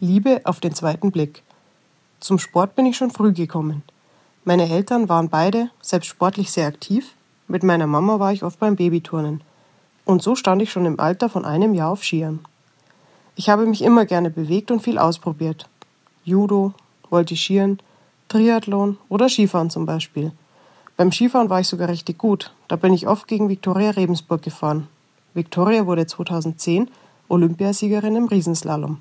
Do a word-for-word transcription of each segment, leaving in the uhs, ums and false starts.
Liebe auf den zweiten Blick. Zum Sport bin ich schon früh gekommen. Meine Eltern waren beide selbst sportlich sehr aktiv. Mit meiner Mama war ich oft beim Babyturnen. Und so stand ich schon im Alter von einem Jahr auf Skiern. Ich habe mich immer gerne bewegt und viel ausprobiert. Judo, Voltigieren, Triathlon oder Skifahren zum Beispiel. Beim Skifahren war ich sogar richtig gut. Da bin ich oft gegen Viktoria Rebensburg gefahren. Viktoria wurde zweitausendzehn Olympiasiegerin im Riesenslalom.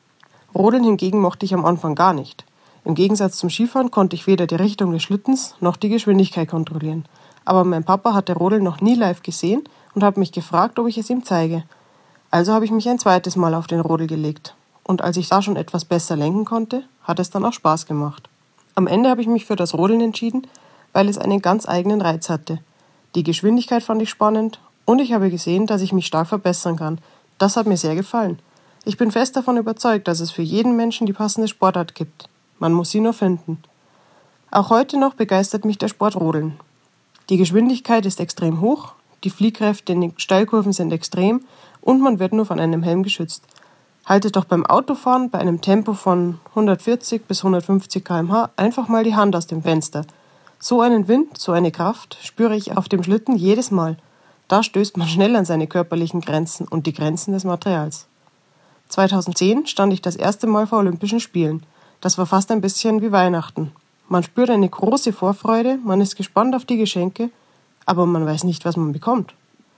Rodeln hingegen mochte ich am Anfang gar nicht. Im Gegensatz zum Skifahren konnte ich weder die Richtung des Schlittens noch die Geschwindigkeit kontrollieren. Aber mein Papa hatte Rodeln noch nie live gesehen und hat mich gefragt, ob ich es ihm zeige. Also habe ich mich ein zweites Mal auf den Rodel gelegt. Und als ich da schon etwas besser lenken konnte, hat es dann auch Spaß gemacht. Am Ende habe ich mich für das Rodeln entschieden, weil es einen ganz eigenen Reiz hatte. Die Geschwindigkeit fand ich spannend und ich habe gesehen, dass ich mich stark verbessern kann. Das hat mir sehr gefallen. Ich bin fest davon überzeugt, dass es für jeden Menschen die passende Sportart gibt. Man muss sie nur finden. Auch heute noch begeistert mich der Sport Rodeln. Die Geschwindigkeit ist extrem hoch, die Fliehkräfte in den Steilkurven sind extrem und man wird nur von einem Helm geschützt. Haltet doch beim Autofahren bei einem Tempo von hundertvierzig bis hundertfünfzig Kilometer pro Stunde einfach mal die Hand aus dem Fenster. So einen Wind, so eine Kraft spüre ich auf dem Schlitten jedes Mal. Da stößt man schnell an seine körperlichen Grenzen und die Grenzen des Materials. zweitausendzehn stand ich das erste Mal vor Olympischen Spielen. Das war fast ein bisschen wie Weihnachten. Man spürt eine große Vorfreude, man ist gespannt auf die Geschenke, aber man weiß nicht, was man bekommt.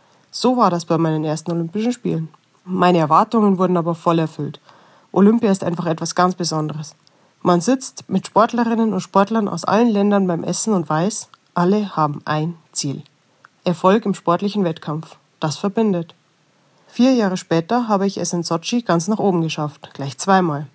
So war das bei meinen ersten Olympischen Spielen. Meine Erwartungen wurden aber voll erfüllt. Olympia ist einfach etwas ganz Besonderes. Man sitzt mit Sportlerinnen und Sportlern aus allen Ländern beim Essen und weiß, alle haben ein Ziel. Erfolg im sportlichen Wettkampf. Das verbindet. Vier Jahre später habe ich es in Sotschi ganz nach oben geschafft, gleich zweimal.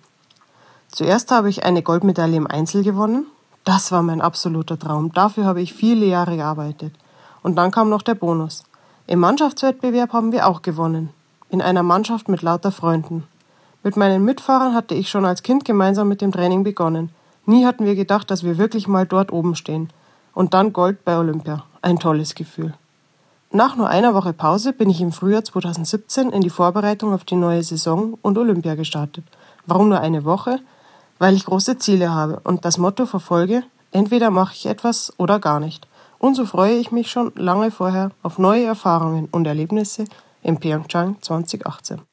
Zuerst habe ich eine Goldmedaille im Einzel gewonnen. Das war mein absoluter Traum. Dafür habe ich viele Jahre gearbeitet. Und dann kam noch der Bonus. Im Mannschaftswettbewerb haben wir auch gewonnen. In einer Mannschaft mit lauter Freunden. Mit meinen Mitfahrern hatte ich schon als Kind gemeinsam mit dem Training begonnen. Nie hatten wir gedacht, dass wir wirklich mal dort oben stehen. Und dann Gold bei Olympia. Ein tolles Gefühl. Nach nur einer Woche Pause bin ich im Frühjahr zweitausendsiebzehn in die Vorbereitung auf die neue Saison und Olympia gestartet. Warum nur eine Woche? Weil ich große Ziele habe und das Motto verfolge, entweder mache ich etwas oder gar nicht. Und so freue ich mich schon lange vorher auf neue Erfahrungen und Erlebnisse in Pyeongchang zweitausendachtzehn.